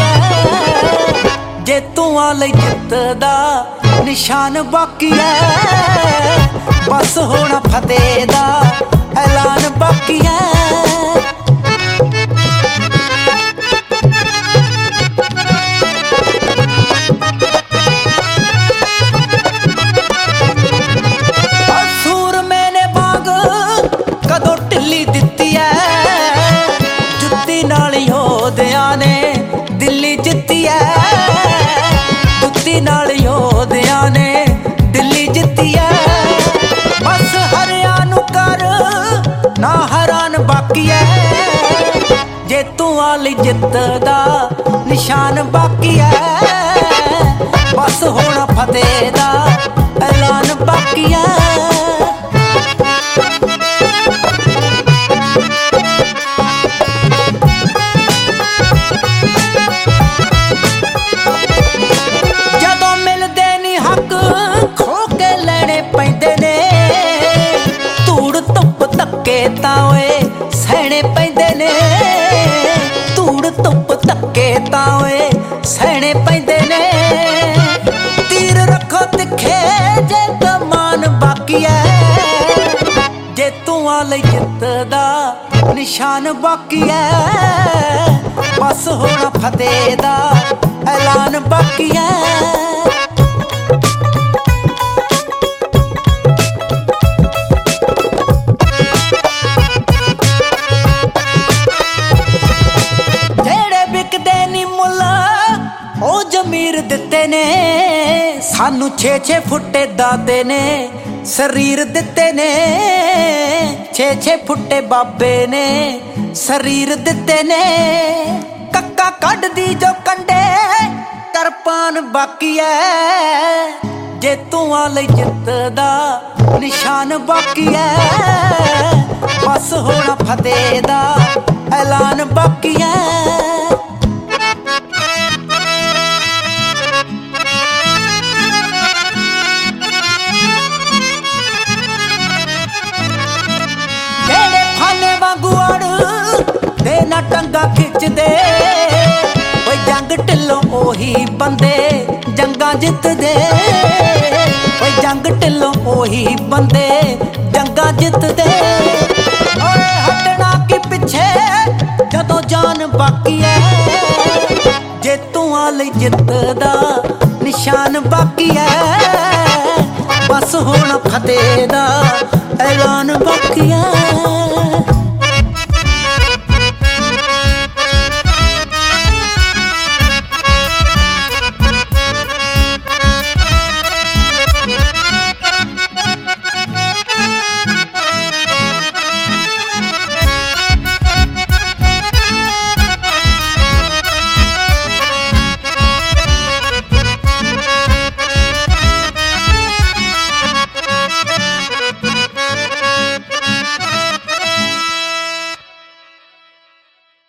ਜੇਤੂਆਂ ਲਈ ਜਿੱਤ ਦਾ ਨਿਸ਼ਾਨ ਬਾਕੀ ਹੈ, ਬਸ ਹੁਣ ਫਤਿਹ ਦਾ ਐਲਾਨ ਬਾਕੀ ਹੈ। ਸੂਰਮੇ ਨੇ ਬਾਗ ਕਦੋਂ ਢਿੱਲੀ ਦਿੱਤੀ ਹੈ, ਜੁੱਤੀ ਨਾਲ ਯੋਧਿਆਂ ਨੇ ਦਿੱਲੀ ਜਿੱਤੀ ਹੈ, ਜੁੱਤੀ ਨਾਲ ਯੋਧਿਆਂ ਨੇ ਦਿੱਲੀ ਜਿੱਤੀ ਹੈ। ਬਸ ਹਰਿਆ ਨੂੰ ਕਰ ਨਾ ਹੈਰਾਨ ਬਾਕੀ ਹੈ, ਜੇਤੂਆਂ ਲਈ ਜਿੱਤ ਦਾ ਨਿਸ਼ਾਨ ਬਾਕੀ ਹੈ, ਬਸ ਹੁਣ ਫਤਿਹ ਦਾ ਐਲਾਨ ਬਾਕੀ ਹੈ। ਜਦੋਂ ਮਿਲਦੇ ਨੀ ਹੱਕ ਖੋ ਕੇ ਲੈਣੇ ਪੈਂਦੇ ਨੇ, ਧੂੜ ਧੁੱਪ ਧੱਕੇ ਤਾਂ ਓਏ ਸਹਿਣੇ ਪੈਂਦੇ ਨੇ, ਧੂੜ ਧੁੱਪ ਧੱਕੇ ਤਾਂ ਓਏ ਸਹਿਣੇ ਪੈਂਦੇ ਨੇ। ਤੀਰ ਰੱਖੋ ਤਿੱਖੇ ਜੇ ਕਮਾਨ ਬਾਕੀ ਹੈ, ਜੇਤੂਆਂ ਲਈ ਜਿੱਤ ਦਾ ਨਿਸ਼ਾਨ ਬਾਕੀ ਹੈ, ਬਸ ਹੁਣ ਫਤਿਹ ਦਾ ਐਲਾਨ ਬਾਕੀ ਹੈ। ਉਹ ਜ਼ਮੀਰ ਦਿੱਤੇ ਨੇ ਸਾਨੂੰ 6-6 ਫੁੱਟੇ ਦਾਦੇ ਨੇ, ਸਰੀਰ ਦਿੱਤੇ ਨੇ 6-6 ਫੁੱਟੇ ਬਾਬੇ ਨੇ, ਸਰੀਰ ਦਿੱਤੇ ਨੇ। ਕੱਕਾ ਕੱਢਦੀ ਜੋ ਕੰਡੇ ਕਰਪਾਨ ਬਾਕੀ ਹੈ, ਜੇਤੂਆਂ ਲਈ ਜਿੱਤ ਦਾ ਨਿਸ਼ਾਨ ਬਾਕੀ ਹੈ, ਬਸ ਹੁਣ ਫਤਿਹ ਦਾ ਐਲਾਨ ਬਾਕੀ ਹੈ। ਦੇ ਨਾ ਟੰਗਾ ਖਿੱਚਦੇ ਓਏ ਜੰਗ ਢਿੱਲੋਂ ਉਹੀ ਬੰਦੇ ਜੰਗਾਂ ਜਿੱਤਦੇ, ਓਏ ਜੰਗ ਢਿੱਲੋਂ ਉਹੀ ਬੰਦੇ ਜੰਗਾਂ ਜਿੱਤਦੇ। ਓਏ ਹਟਣਾ ਕੀ ਪਿੱਛੇ ਜਦੋਂ ਜਾਨ ਬਾਕੀ ਹੈ, ਜੇਤੂਆਂ ਲਈ ਜਿੱਤ ਦਾ ਨਿਸ਼ਾਨ ਬਾਕੀ ਹੈ, ਬਸ ਹੁਣ ਫਤਿਹ ਦਾ ਐਲਾਨ ਬਾਕੀ ਹੈ।